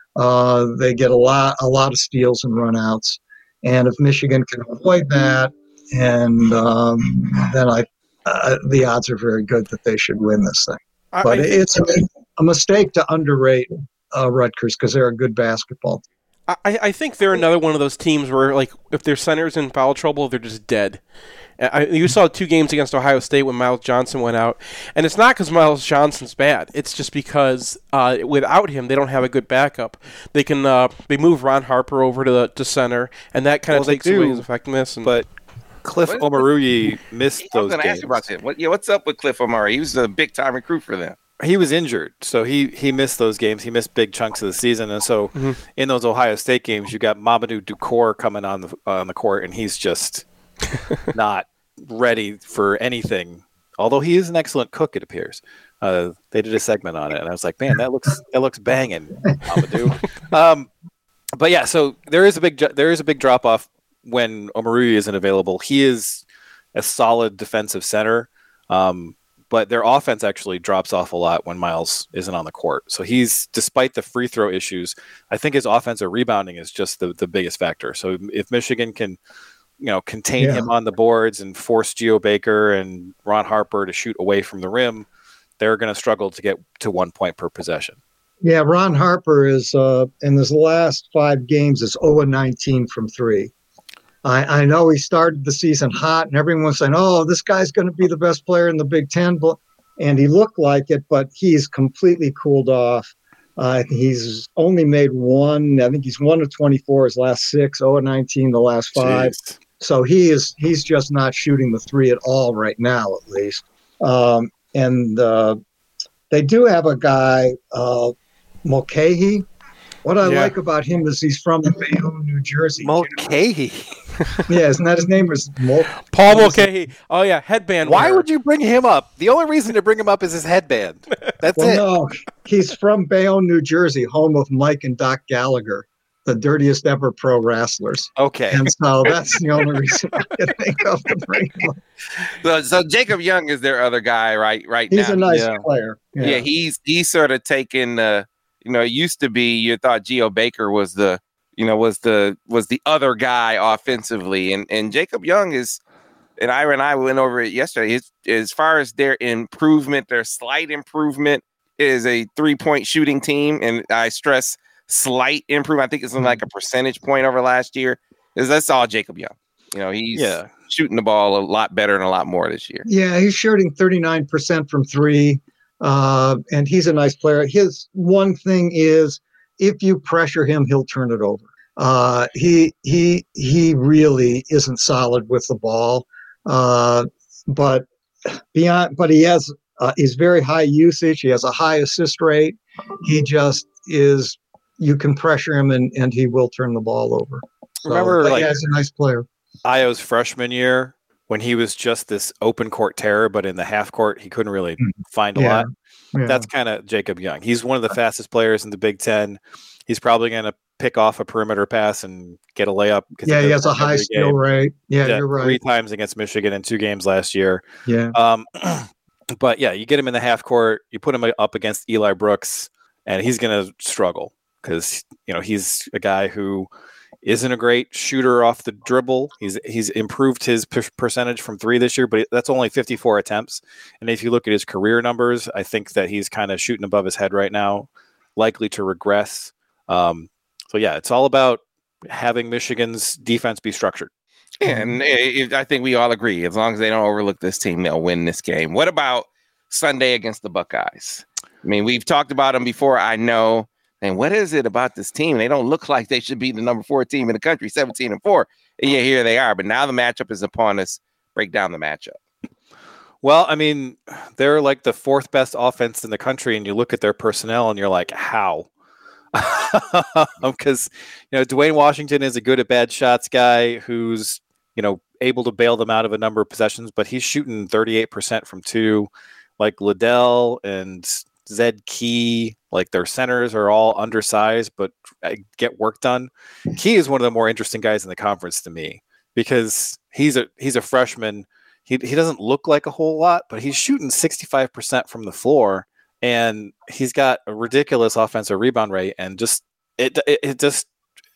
Uh, they get a lot a lot of steals and runouts, and if Michigan can avoid that, and um, then I uh, the odds are very good that they should win this thing. I, But I think, it's a, a mistake to underrate uh, Rutgers because they're a good basketball team. I, I think they're another one of those teams where, like, if their center's in foul trouble, they're just dead. I, you saw two games against Ohio State when Miles Johnson went out, and it's not because Miles Johnson's bad. It's just because uh, without him, they don't have a good backup. They can uh, they move Ron Harper over to the to center, and that kind of Well, they takes away do, his effectiveness. And, But Cliff What- Omoruyi missed I was those going to ask games. you about that. What, yeah, what's up with Cliff Omari? He was a big time recruit for them. He was injured, so he, he missed those games. He missed big chunks of the season, and so Mhm. in those Ohio State games, you got Mamadou Ducour coming on the on the court, and he's just not ready for anything. Although he is an excellent cook, it appears. Uh, they did a segment on it, and I was like, man, that looks that looks banging, Mamadou. um, but yeah, so there is a big ju- there is a big drop off when Omoruyi isn't available. He is a solid defensive center. Um, But their offense actually drops off a lot when Miles isn't on the court. So he's, despite the free throw issues, I think his offensive rebounding is just the, the biggest factor. So if Michigan can, you know, contain Yeah. him on the boards and force Geo Baker and Ron Harper to shoot away from the rim, they're going to struggle to get to one point per possession. Yeah, Ron Harper is uh, in his last five games is zero and nineteen from three. I, I know he started the season hot, and everyone's saying, "Oh, this guy's going to be the best player in the Big Ten," but- and he looked like it, but he's completely cooled off. Uh, he's only made one. I think he's one of twenty-four his last six, zero and nineteen the last five. Jeez. So he is he's just not shooting the three at all right now, at least. Um, and uh, they do have a guy, uh, Mulcahy. What I Yeah. like about him is he's from Bayonne, New Jersey. Mulcahy. Yeah, isn't that his name? Is Mul- Paul Mulcahy. Oh, yeah, headband. Why wearer. would you bring him up? The only reason to bring him up is his headband. That's Well, it. no, he's from Bayonne, New Jersey, home of Mike and Doc Gallagher, the dirtiest ever pro wrestlers. Okay. And so that's the only reason I can think of to bring him up. So, so Jacob Young is their other guy, right? Right He's now. a nice Yeah. player. yeah. he's he's sort of taken. Uh, you know, it used to be you thought Geo Baker was the you know was the was the other guy offensively, and and Jacob Young is. And Ira and I went over it yesterday. It's, as far as their improvement, their slight improvement is a three-point shooting team, and I stress slight improvement. I think it's like a percentage point over last year. Is that's all Jacob Young. You know, he's Yeah. shooting the ball a lot better and a lot more this year. Yeah, he's shooting thirty-nine percent from three, uh, and he's a nice player. His one thing is if you pressure him, he'll turn it over. Uh, he he he really isn't solid with the ball, uh, but beyond, but he has uh, he's very high usage. He has a high assist rate. He just is. You can pressure him, and and he will turn the ball over. So, Remember, but like- yeah, he's a nice player. Io's freshman year when he was just this open court terror, but in the half court he couldn't really find a Yeah. lot. Yeah. That's kind of Jacob Young. He's one of the fastest players in the Big Ten. He's probably going to pick off a perimeter pass and get a layup. 'cause yeah, he does has a that high every skill game. rate. Yeah, Yeah, you're right. Three times against Michigan in two games last year. Yeah. Um, but yeah, you get him in the half court, you put him up against Eli Brooks, and he's going to struggle because you know he's a guy who isn't a great shooter off the dribble. He's he's improved his per- percentage from three this year, but that's only fifty-four attempts. And if you look at his career numbers, I think that he's kind of shooting above his head right now, likely to regress. Um, so yeah, it's all about having Michigan's defense be structured. And it, I think we all agree, as long as they don't overlook this team, they'll win this game. What about Sunday against the Buckeyes? I mean, we've talked about them before, I know. And what is it about this team? They don't look like they should be the number four team in the country, seventeen and four. And yeah, here they are. But now the matchup is upon us. Break down the matchup. Well, I mean, they're like the fourth best offense in the country, and you look at their personnel, and you're like, how? Because you know, Dwayne Washington is a good at bad shots guy who's you know able to bail them out of a number of possessions, but he's shooting thirty-eight percent from two. Like Liddell and Zed Key, like their centers are all undersized, but get work done. Key is one of the more interesting guys in the conference to me because he's a he's a freshman. He he doesn't look like a whole lot, but he's shooting sixty-five percent from the floor, and he's got a ridiculous offensive rebound rate. And just it it, it just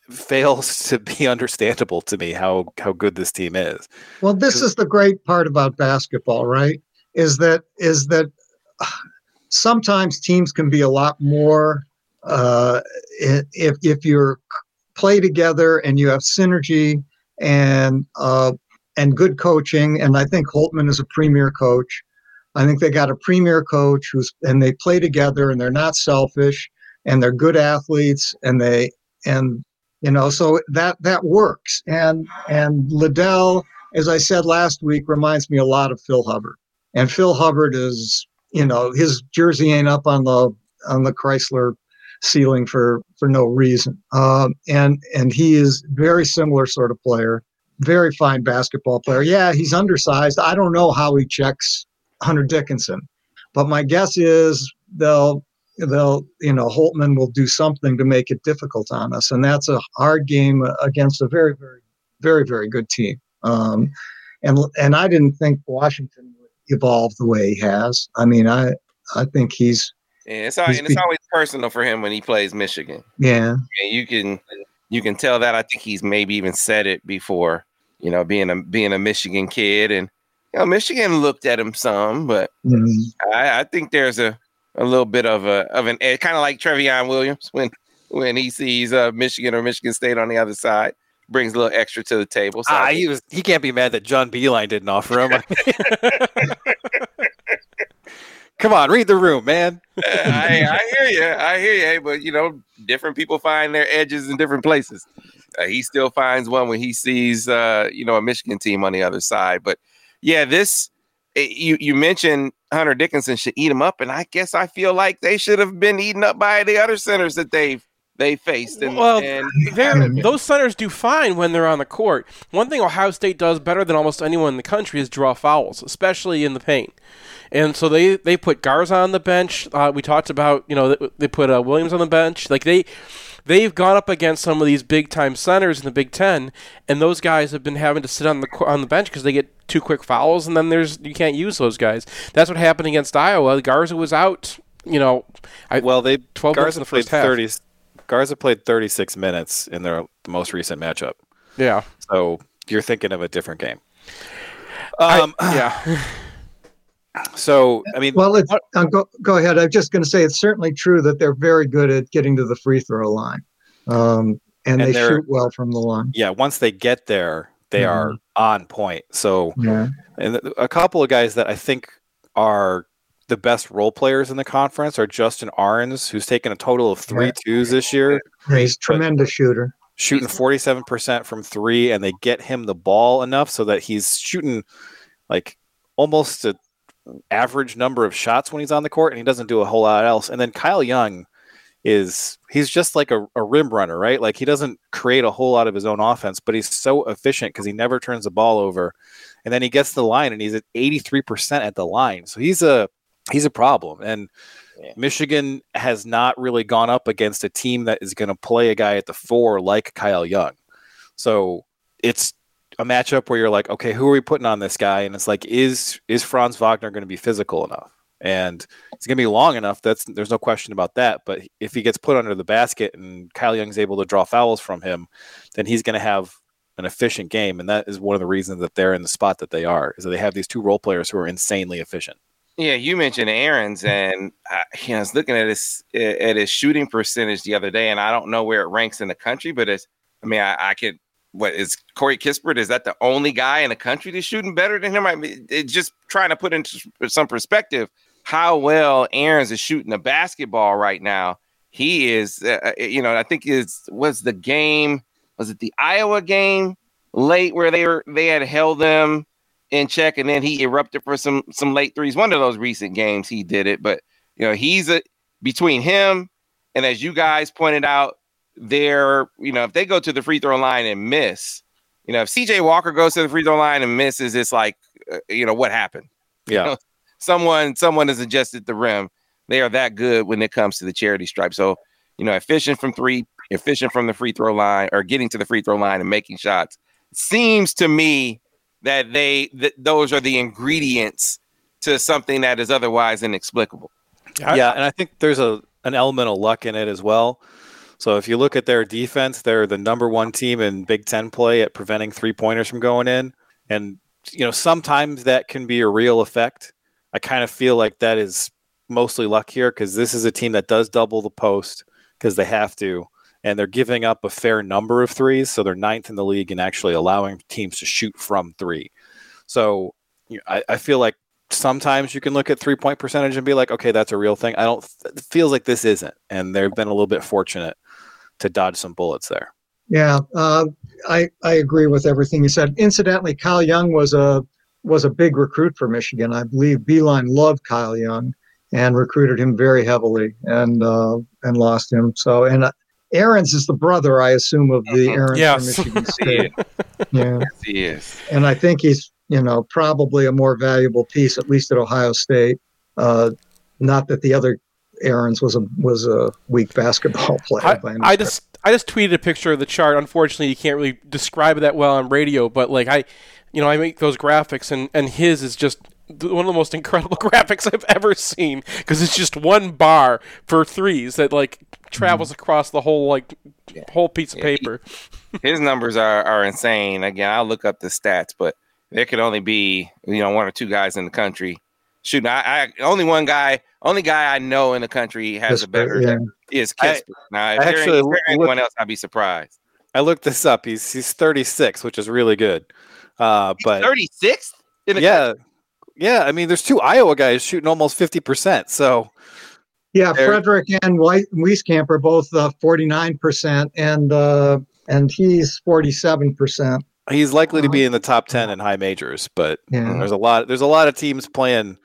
fails to be understandable to me how how good this team is. Well, this is the great part about basketball, right? Is that is that sometimes teams can be a lot more uh, if if you're play together and you have synergy and uh, and good coaching. And I think Holtman is a premier coach. I think they got a premier coach who's and they play together and they're not selfish and they're good athletes and they and you know so that that works. And and Liddell, as I said last week, reminds me a lot of Phil Hubbard. And Phil Hubbard is, you know, his jersey ain't up on the on the Chrysler ceiling for for no reason. Um, and and he is very similar sort of player, very fine basketball player. Yeah, he's undersized. I don't know how he checks Hunter Dickinson, but my guess is they'll they'll you know Holtman will do something to make it difficult on us, and that's a hard game against a very very very very good team. Um, and and I didn't think Washington would evolve the way he has. I mean, I I think he's yeah, it's always, and it's always personal for him when he plays Michigan. Yeah, and you can you can tell that. I think he's maybe even said it before. You know, being a being a Michigan kid, and you know, Michigan looked at him some, but mm-hmm. I, I think there's a, a little bit of a of an kind of like Trevion Williams when when he sees uh, Michigan or Michigan State on the other side, brings a little extra to the table. So ah, he was he can't be mad that John Beilein didn't offer him. Come on, read the room, man. I, I hear you. I hear you. Hey, but, you know, different people find their edges in different places. Uh, he still finds one when he sees, uh, you know, a Michigan team on the other side. But, yeah, this you, you mentioned Hunter Dickinson should eat him up, and I guess I feel like they should have been eaten up by the other centers that they've they faced. And, well, and those centers do fine when they're on the court. One thing Ohio State does better than almost anyone in the country is draw fouls, especially in the paint. And so they, they put Garza on the bench. Uh, we talked about, you know, they put uh, Williams on the bench. Like they, they've gone up against some of these big time centers in the Big Ten, and those guys have been having to sit on the on the bench because they get two quick fouls, and then there's you can't use those guys. That's what happened against Iowa. Garza was out. You know, I, well they twelve Garza in the played first half. thirty. Garza played thirty-six minutes in their the most recent matchup. Yeah. So you're thinking of a different game. Um, I, yeah. So, I mean, well, it's, uh, go, go ahead. I'm just going to say it's certainly true that they're very good at getting to the free throw line. Um, and, and they shoot well from the line. Yeah. Once they get there, they mm-hmm. are on point. So, yeah. And a couple of guys that I think are the best role players in the conference are Justin Ahrens, who's taken a total of three yeah. twos this year. Yeah, he's a tremendous shooter. Shooting forty-seven percent from three, and they get him the ball enough so that he's shooting like almost a average number of shots when he's on the court, and he doesn't do a whole lot else. And then Kyle Young is he's just like a, a rim runner, right? Like he doesn't create a whole lot of his own offense, but he's so efficient because he never turns the ball over. And then he gets to the line and he's at eighty-three percent at the line. So he's a he's a problem. And yeah. Michigan has not really gone up against a team that is going to play a guy at the four like Kyle Young. So it's a matchup where you're like, okay, who are we putting on this guy? And it's like, is is Franz Wagner going to be physical enough? And it's going to be long enough. That's there's no question about that. But if he gets put under the basket and Kyle Young's able to draw fouls from him, then he's going to have an efficient game. And that is one of the reasons that they're in the spot that they are, is that they have these two role players who are insanely efficient. Yeah, you mentioned Ahrens, and I, you know, I was looking at his at his shooting percentage the other day, and I don't know where it ranks in the country, but it's, I mean, I, I could. What is Corey Kispert? Is that the only guy in the country that's shooting better than him? I mean, it's just trying to put into some perspective how well Ahrens is shooting the basketball right now. He is, uh, you know, I think is was the game, was it the Iowa game late where they were they had held them in check, and then he erupted for some some late threes. One of those recent games he did it, but you know, he's a between him and, as you guys pointed out, they're, you know, if they go to the free throw line and miss, you know, if C J Walker goes to the free throw line and misses, it's like, uh, you know, what happened? Yeah. You know, someone, someone has adjusted the rim. They are that good when it comes to the charity stripe. So, you know, efficient from three, efficient from the free throw line, or getting to the free throw line and making shots. Seems to me that they, that those are the ingredients to something that is otherwise inexplicable. Yeah. And I think there's a, an element of luck in it as well. So if you look at their defense, they're the number one team in Big Ten play at preventing three-pointers from going in. And, you know, sometimes that can be a real effect. I kind of feel like that is mostly luck here because this is a team that does double the post because they have to. And they're giving up a fair number of threes. So they're ninth in the league in actually allowing teams to shoot from three. So you know, I, I feel like sometimes you can look at three-point percentage and be like, okay, that's a real thing. I don't, it feels like this isn't. And they've been a little bit fortunate to dodge some bullets there. Yeah, uh, I I agree with everything you said. Incidentally, Kyle Young was a was a big recruit for Michigan. I believe Beeline loved Kyle Young and recruited him very heavily and uh, and lost him. So and uh, Ahrens is the brother, I assume, of the Ahrens Yes. from Michigan State. Yeah, Yes, he is. and I think he's you know probably a more valuable piece, at least at Ohio State. Uh, not that the other Ahrens was a was a weak basketball player. I, by any I stretch. just I just tweeted a picture of the chart. Unfortunately, you can't really describe it that well on radio, but like I, you know, I make those graphics, and, and his is just one of the most incredible graphics I've ever seen because it's just one bar for threes that like travels Mm-hmm. across the whole like Yeah. whole piece of Yeah, he- paper. His numbers are, are insane. Again, I'll look up the stats, but there could only be you know one or two guys in the country shooting. I, I only one guy, only guy I know in the country has a better yeah. is I- Kispert. Now, if I there actually ain't- if there ain't look- anyone else, I'd be surprised. I looked this up. He's he's thirty-six, which is really good. Uh, but thirty-sixth in the yeah, yeah. I mean, there's two Iowa guys shooting almost fifty percent. So Yeah, There- Frederick and White Wieskamp are both uh, forty-nine percent, and uh, and he's forty-seven percent. he's likely to be in the top ten in high majors. But Yeah. there's a lot. There's a lot of teams playing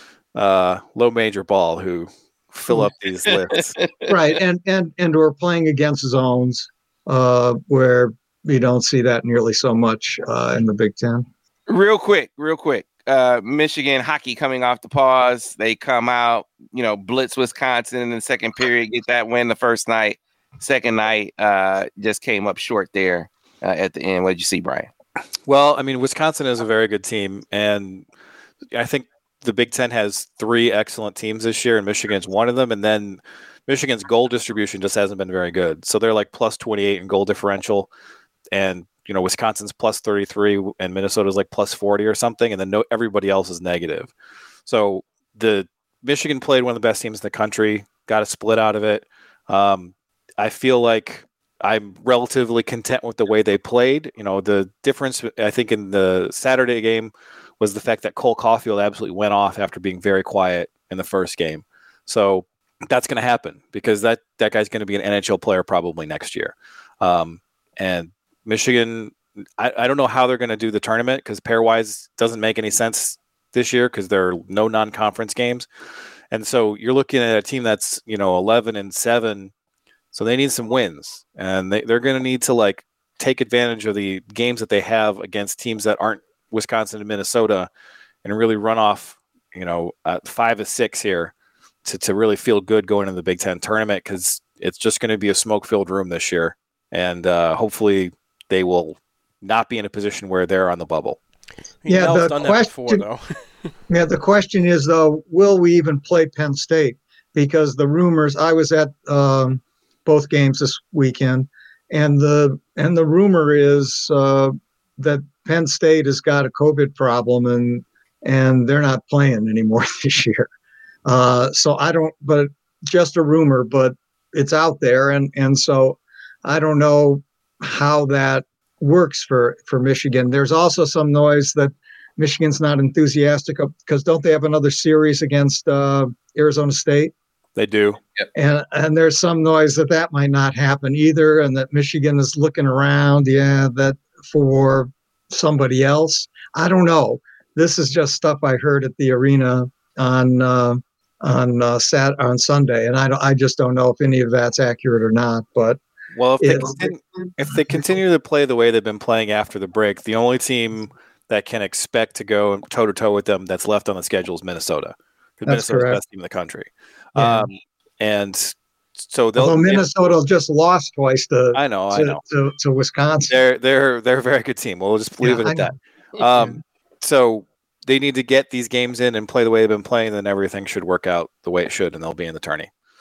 uh, low major ball who fill up these lists. Right, and and and we're playing against zones uh, where you don't see that nearly so much uh, in the Big Ten. Real quick, real quick. Uh, Michigan hockey coming off the pause. They come out, you know, blitz Wisconsin in the second period, get that win the first night. Second night, uh, just came up short there uh, at the end. What did you see, Brian? Well, I mean, Wisconsin is a very good team, and I think the Big Ten has three excellent teams this year, and Michigan's one of them. And then Michigan's goal distribution just hasn't been very good. So they're like plus twenty-eight in goal differential, and you know Wisconsin's plus thirty-three, and Minnesota's like plus forty or something, and then no everybody else is negative. So the Michigan played one of the best teams in the country, got a split out of it. Um, I feel like I'm relatively content with the way they played. You know, the difference I think in the Saturday game was the fact that Cole Caulfield absolutely went off after being very quiet in the first game. So that's going to happen because that, that guy's going to be an N H L player probably next year. Um, and Michigan, I, I don't know how they're going to do the tournament because pairwise doesn't make any sense this year because there are no non-conference games. And so you're looking at a team that's, you know, eleven and seven. So they need some wins, and they, they're going to need to like take advantage of the games that they have against teams that aren't Wisconsin and Minnesota, and really run off, you know, uh, five or six here to, to really feel good going into the Big Ten tournament because it's just going to be a smoke-filled room this year, and uh, hopefully they will not be in a position where they're on the bubble. Yeah, Mel's the done that question- before, though. Yeah, the question is though, will we even play Penn State? Because the rumors, I was at um, both games this weekend, and the and the rumor is uh, that Penn State has got a COVID problem and and they're not playing anymore this year. Uh, so I don't, but just a rumor, but it's out there, and and so I don't know how that works for for Michigan. There's also some noise that Michigan's not enthusiastic because don't they have another series against uh, Arizona State? They do. And and there's some noise that that might not happen either, and that Michigan is looking around, yeah, that for somebody else. I don't know. This is just stuff I heard at the arena on uh, on uh, Sat on Sunday, and I don't, I just don't know if any of that's accurate or not. But Well, if they, it's, continue, if they continue to play the way they've been playing after the break, the only team that can expect to go toe to toe with them that's left on the schedule is Minnesota. Because That's Minnesota's the correct. best team in the country. Yeah. Um, and so they'll. although if- Minnesota just lost twice to I know, I to, know. to, to Wisconsin. They're they're they're a very good team. We'll just leave Yeah, it at I that. know. Um, so they need to get these games in and play the way they've been playing, then everything should work out the way it should, and they'll be in the tourney.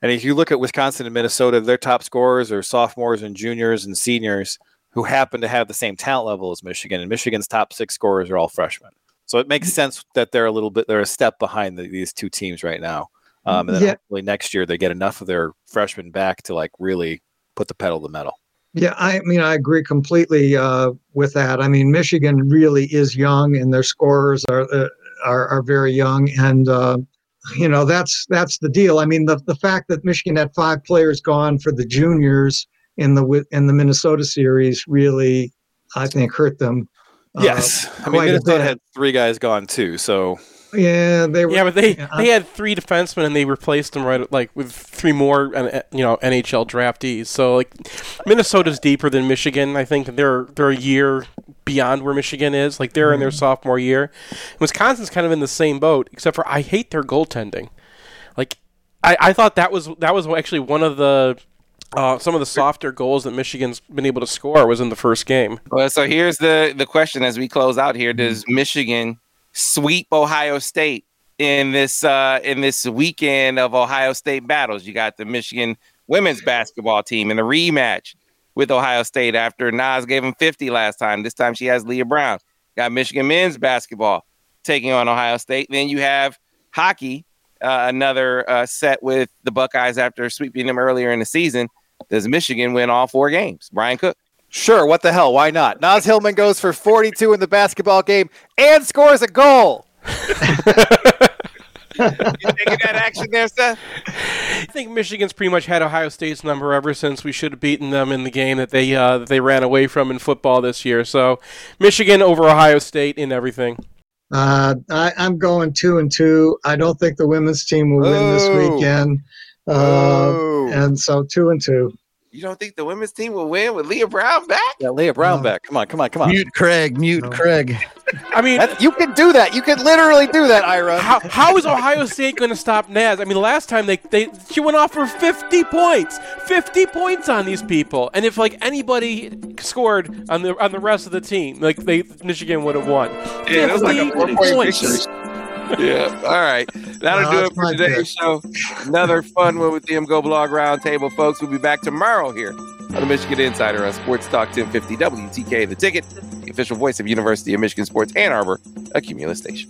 And if you look at Wisconsin and Minnesota, their top scorers are sophomores and juniors and seniors who happen to have the same talent level as Michigan. And Michigan's top six scorers are all freshmen. So it makes sense that they're a little bit, they're a step behind the, these two teams right now. Um, and then Yeah. hopefully next year they get enough of their freshmen back to like really put the pedal to the metal. Yeah, I mean, I agree completely uh, with that. I mean, Michigan really is young, and their scorers are uh, are, are very young, and uh, you know that's that's the deal. I mean, the the fact that Michigan had five players gone for the juniors in the in the Minnesota series really, I think, hurt them. Yes, uh, I mean quite a Minnesota bit. had three guys gone too, so Yeah, they were. Yeah, but they, yeah, they had three defensemen and they replaced them right like with three more uh, you know N H L draftees. So like Minnesota's deeper than Michigan. I think they're they're a year beyond where Michigan is. Like they're in their sophomore year. Wisconsin's kind of in the same boat, except for I hate their goaltending. Like I, I thought that was that was actually one of the uh, some of the softer goals that Michigan's been able to score was in the first game. Well, so here's the the question as we close out here: does Michigan sweep Ohio State in this uh, in this weekend of Ohio State battles? You got the Michigan women's basketball team in the rematch with Ohio State after Nas gave them fifty last time. This time she has Leah Brown. Got Michigan men's basketball taking on Ohio State. Then you have hockey, uh, another uh, set with the Buckeyes after sweeping them earlier in the season. Does Michigan win all four games? Brian Cook. sure, what the hell? Why not? Naz Hillman goes for forty-two in the basketball game and scores a goal. You taking that action there, Seth? I think Michigan's pretty much had Ohio State's number ever since we should have beaten them in the game that they uh, that they ran away from in football this year. So Michigan over Ohio State in everything. Uh, I, I'm going two and two. I don't think the women's team will win this Oh. weekend, uh, Oh. and so two and two. You don't think the women's team will win with Leah Brown back? Yeah, Leah Brown Uh, back. Come on, come on, come on. Mute Craig. Mute No. Craig. I mean, That- you can do that. You can literally do that, Ira. how how is Ohio State going to stop Naz? I mean, last time they, they she went off for fifty points, fifty points on these people, and if like anybody scored on the on the rest of the team, like they Michigan would have won. Yeah, that was like a fifty four-point points. victory. Yeah, all right. That'll Well, do that's it for my today's show. Another fun one with the M Go Blog Roundtable, folks. We'll be back tomorrow here on the Michigan Insider on Sports Talk ten fifty W T K The Ticket, the official voice of University of Michigan Sports Ann Arbor, a Cumulus station.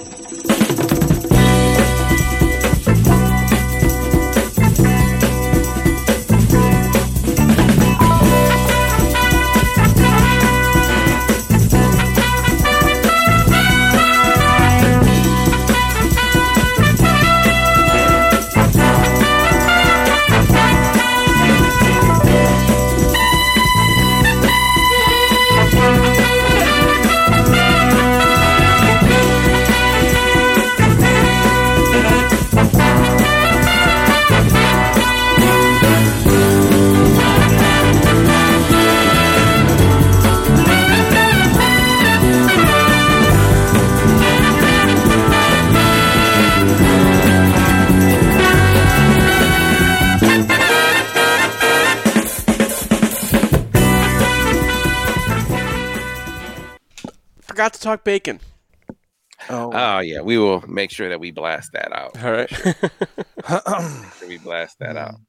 Forgot to talk bacon. Oh. Oh, yeah. We will make sure that we blast that out. All right. We blast that out.